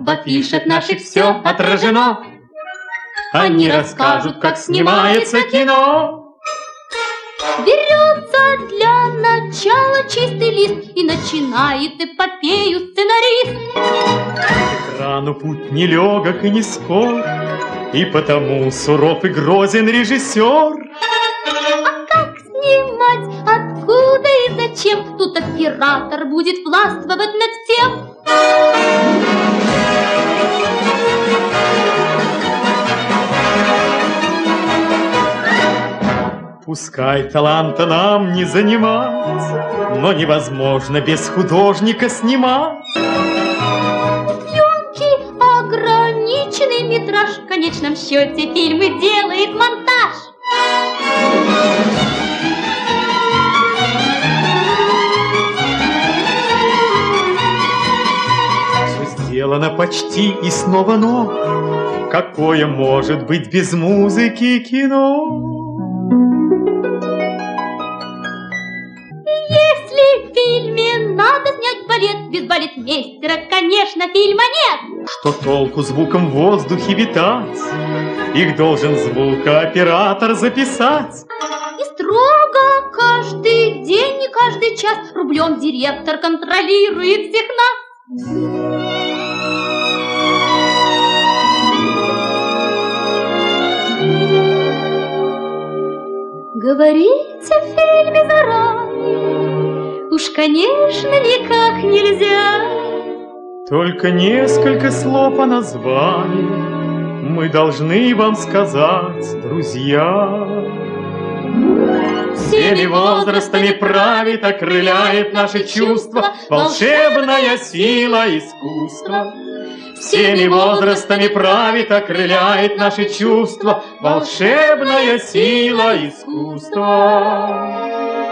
в афишах наших все отражено. Они расскажут, как снимается кино. Берется для начала чистый лист и начинает эпопею сценарист. К экрану путь нелегок и не скор, и потому суров и грозен режиссер. А как снимать, откуда и зачем? Тут оператор будет властвовать над всем. Пускай таланта нам не занимать, но невозможно без художника снимать. Съемки ограниченный метраж, в конечном счете фильмы делает монтаж. Все сделано почти и снова, но какое может быть без музыки кино? Если в фильме надо снять балет, без балетмейстера, конечно, фильма нет. Что толку звуком в воздухе витать? Их должен звукооператор записать. И строго каждый день и каждый час рублем директор контролирует всех нас. Говорить о фильме заранее уж, конечно, никак нельзя. Только несколько слов о названии мы должны вам сказать, друзья. Всеми возрастами правит, окрыляет наши чувства волшебная сила искусства. Всеми возрастами правит, окрыляет наши чувства волшебная сила искусства.